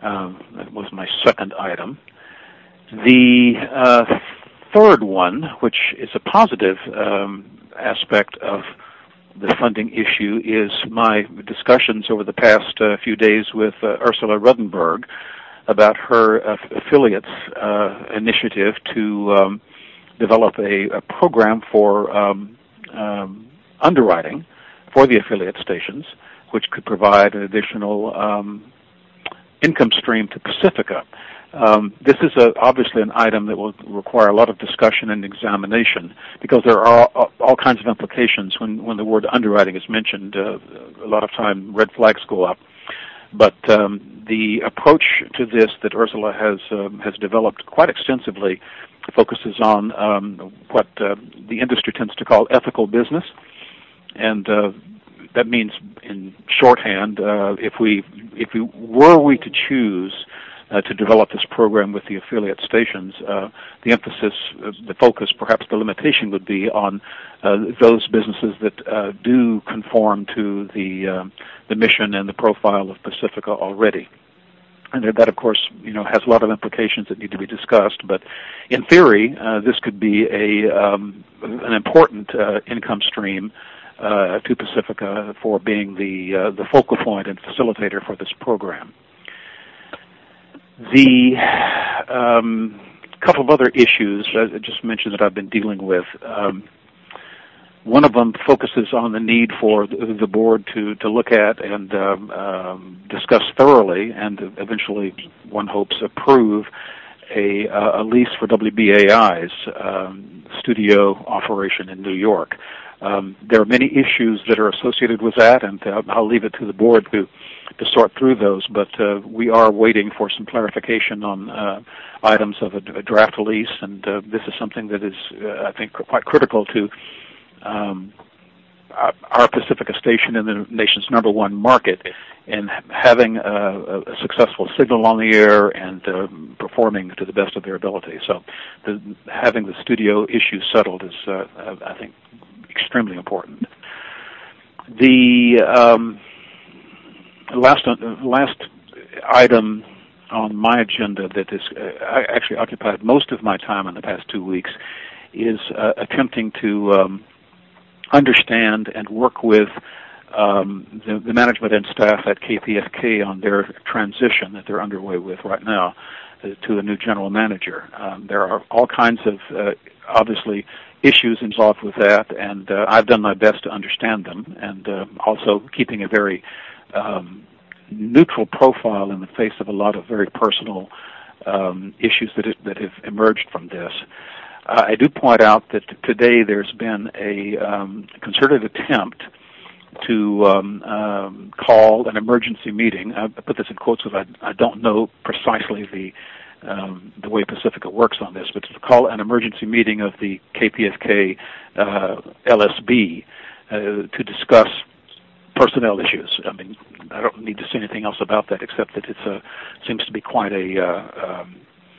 Um, that was my second item. The uh, third one, which is a positive um, aspect of the funding issue, is my discussions over the past uh, few days with uh, Ursula Ruthenberg about her uh, affiliates uh, initiative to um, develop a, a program for um, um, underwriting for the affiliate stations, which could provide an additional um, income stream to Pacifica. Um, this is a, obviously an item that will require a lot of discussion and examination because there are all, all kinds of implications when, when the word underwriting is mentioned. Uh, a lot of time red flags go up. But um, the approach to this that Ursula has um, has developed quite extensively focuses on um, what uh, the industry tends to call ethical business, and uh, that means, in shorthand, uh, if we if we were we to choose uh, to develop this program with the affiliate stations, uh, the emphasis, uh, the focus, perhaps the limitation would be on uh, those businesses that uh, do conform to the uh, the mission and the profile of Pacifica already. And that, of course, you know, has a lot of implications that need to be discussed. But in theory, uh, this could be a um, an important uh, income stream uh, to Pacifica for being the uh, the focal point and facilitator for this program. The um, couple of other issues I just mentioned that I've been dealing with. Um, One of them focuses on the need for the board to, to look at and um, um, discuss thoroughly and eventually, one hopes, approve a, uh, a lease for W B A I's um, studio operation in New York. Um, there are many issues that are associated with that, and uh, I'll leave it to the board to, to sort through those, but uh, we are waiting for some clarification on uh, items of a, a draft lease, and uh, this is something that is, uh, I think, quite critical to Um, our Pacifica station in the nation's number one market, and having a, a successful signal on the air and uh, performing to the best of their ability. So the, having the studio issue settled is, uh, I think, extremely important. The um, last uh, last item on my agenda that is uh, actually occupied most of my time in the past two weeks is uh, attempting to um, understand and work with um, the, the management and staff at K P F K on their transition that they're underway with right now uh, to a new general manager. Um, there are all kinds of, uh, obviously, issues involved with that, and uh, I've done my best to understand them, and uh, also keeping a very um, neutral profile in the face of a lot of very personal um, issues that, it, that have emerged from this. Uh, I do point out that today there's been a um, concerted attempt to um, um, call an emergency meeting. I put this in quotes because I, I don't know precisely the um, the way Pacifica works on this, but to call an emergency meeting of the K P F K uh, L S B uh, to discuss personnel issues. I mean, I don't need to say anything else about that except that it uh, seems to be quite a uh, um,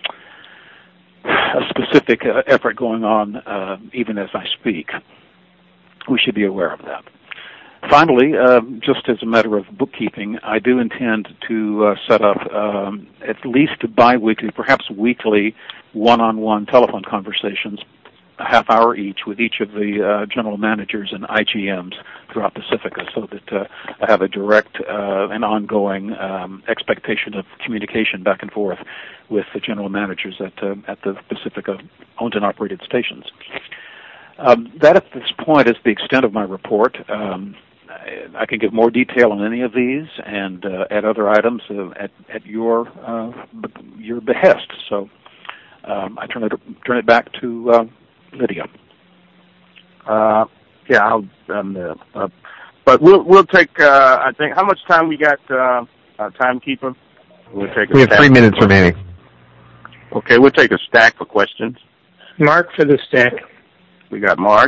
a specific uh, effort going on uh, even as I speak. We should be aware of that. Finally, uh, just as a matter of bookkeeping, I do intend to uh, set up um, at least bi-weekly, perhaps weekly, one-on-one telephone conversations, a half hour each, with each of the uh, general managers and I G Ms throughout Pacifica, so that uh, I have a direct uh, and ongoing um, expectation of communication back and forth with the general managers at uh, at the Pacifica owned and operated stations. Um, that at this point is the extent of my report. Um, I, I can give more detail on any of these and uh, add other items uh, at at your uh, your behest. So um, I turn it turn it back to uh, Lydia. Uh, yeah, I'll, um, uh, uh, but we'll we'll take. Uh, I think how much time we got? Uh, uh, timekeeper. We'll take. A we have three minutes remaining. Okay, we'll take a stack for questions. Mark for the stack. We got Mark.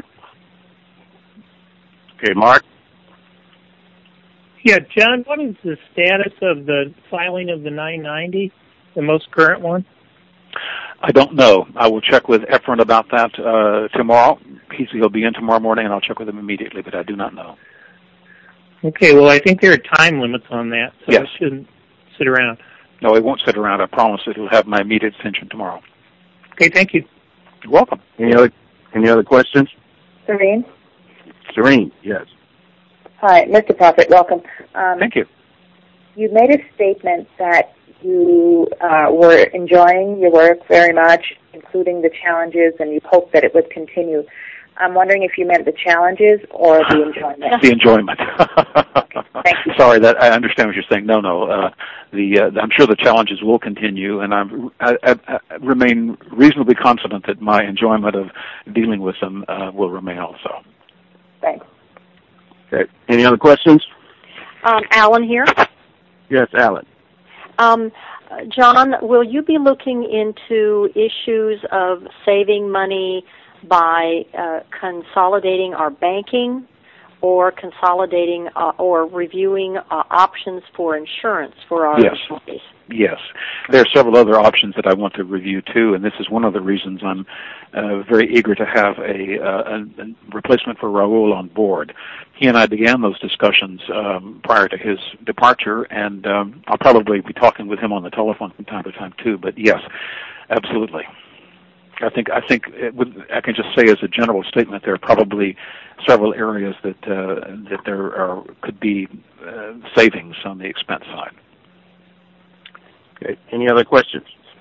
Okay, Mark. Yeah, John, what is the status of the filing of the nine ninety, the most current one? I don't know. I will check with Efren about that uh, tomorrow. He's, he'll be in tomorrow morning, and I'll check with him immediately, but I do not know. Okay, well, I think there are time limits on that, so yes. I shouldn't sit around. No, it won't sit around. I promise it'll have my immediate attention tomorrow. Okay, thank you. You're welcome. Any other any other questions? Serene? Serene, yes. Hi, Mister Prophet, welcome. Um, Thank you. You made a statement that you uh, were enjoying your work very much, including the challenges, and you hoped that it would continue. I'm wondering if you meant the challenges or the enjoyment. The enjoyment. Thank you. Sorry, that I understand what you're saying. No, no. Uh, the uh, I'm sure the challenges will continue, and I'm, I, I, I remain reasonably confident that my enjoyment of dealing with them uh, will remain also. Thanks. Okay. Any other questions? Um, Alan here. Yes, Alan. Um, John, will you be looking into issues of saving money by uh, consolidating our banking or consolidating uh, or reviewing uh, options for insurance for our yes. employees? Yes. There are several other options that I want to review, too, and this is one of the reasons I'm uh, very eager to have a, uh, a replacement for Raul on board. He and I began those discussions um, prior to his departure, and um, I'll probably be talking with him on the telephone from time to time, too, but yes, absolutely. I think I think it would, I can just say as a general statement, there are probably several areas that uh, that there are could be uh, savings on the expense side. Okay. Any other questions?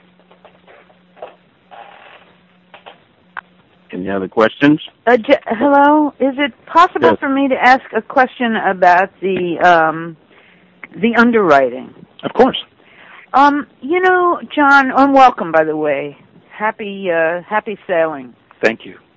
Any other questions? Uh, j- hello. Is it possible Yes. for me to ask a question about the um, the underwriting? Of course. Um, you know, John, and welcome, by the way. Happy uh, happy sailing. Thank you.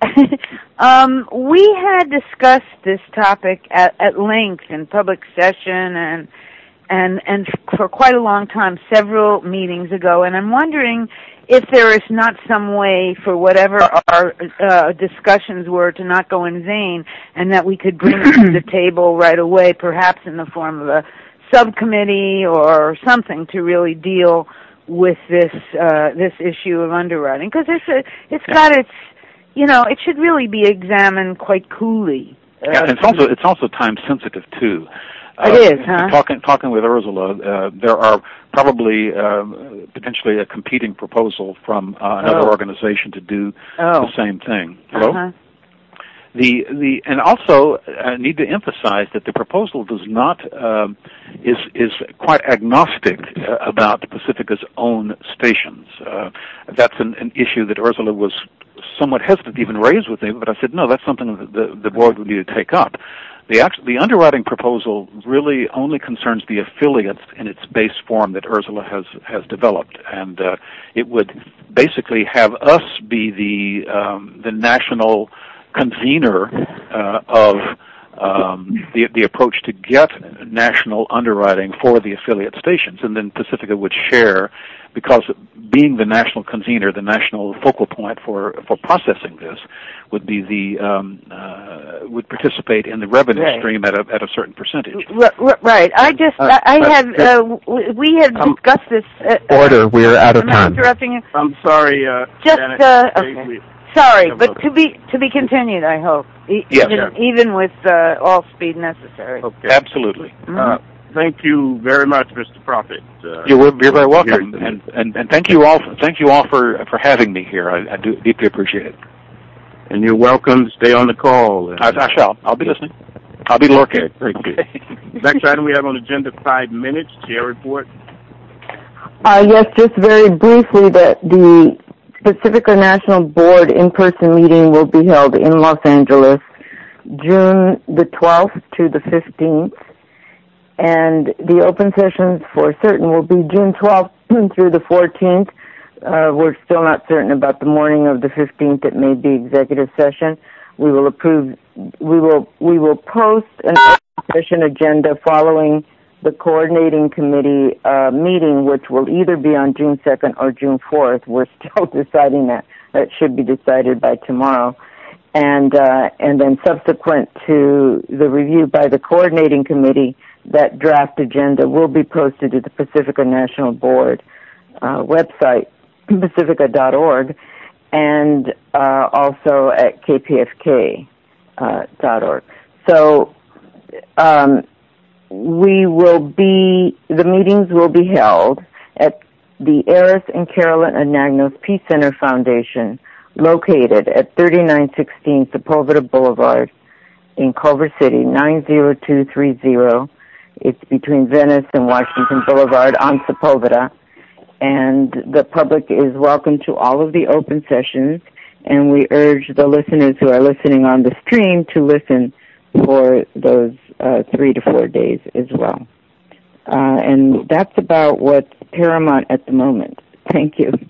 um, we had discussed this topic at, at length in public session and and and for quite a long time, several meetings ago, and I'm wondering if there is not some way for whatever our uh, discussions were to not go in vain, and that we could bring it to the table right away, perhaps in the form of a subcommittee or something to really deal with this uh, this issue of underwriting, because it's a, it's got its, you know, it should really be examined quite coolly. Uh, Yeah, and it's also it's also time sensitive too. It uh, is, huh? Talking talking with Ursula, uh, there are probably um, potentially a competing proposal from uh, another Oh. organization to do Oh. the same thing. Hello. Uh-huh. The the and also I need to emphasize that the proposal does not um, is is quite agnostic uh, about Pacifica's own stations. Uh, that's an, an issue that Ursula was somewhat hesitant to even raise with me, but I said no, that's something that the, the board would need to take up. The act, the underwriting proposal really only concerns the affiliates in its base form that Ursula has has developed, and uh, it would basically have us be the um, the national convener uh, of um, the the approach to get national underwriting for the affiliate stations, and then Pacifica would share, because being the national convener, the national focal point for for processing this, would be the um, uh, would participate in the revenue Right. stream at a at a certain percentage. R- r- right. I just Uh, I, I uh, have uh, w- we have um, discussed this. Uh, Order. We are out of am I time. interrupting you? I'm sorry, uh, Just Janet. uh, We- okay. we- Sorry, have but a- to be to be continued. I hope, e- Yes. even Yeah. even with uh, all speed necessary. Okay. Absolutely. Uh, thank you very much, Mister Prophet. Uh, You're, you're very welcome, here. and, and and thank you all. Thank you all for for having me here. I, I do deeply appreciate it. And you're welcome to stay on the call. And, I, I shall. I'll be listening. I'll be lurking. Okay, thank you. Next item we have on the agenda, five minutes, chair report. Uh, yes, just very briefly, that the Pacifica National Board in-person meeting will be held in Los Angeles, June the twelfth to the fifteenth, and the open sessions for certain will be June twelfth through the fourteenth. Uh, we're still not certain about the morning of the fifteenth. It may be executive session. We will approve. We will we will post an open session agenda following the coordinating committee uh, meeting, which will either be on June second or June fourth. We're still deciding that. That should be decided by tomorrow. And uh, and then subsequent to the review by the coordinating committee, that draft agenda will be posted to the Pacifica National Board uh, website, pacifica dot org, and uh, also at k p f k dot org. So um, we will be, the meetings will be held, at the Eris and Carolyn Anagnos Peace Center Foundation, located at thirty-nine sixteen Sepulveda Boulevard in Culver City, nine zero two three zero. It's between Venice and Washington Boulevard on Sepulveda. And the public is welcome to all of the open sessions, and we urge the listeners who are listening on the stream to listen for those uh, three to four days as well. Uh, and that's about what's paramount at the moment. Thank you.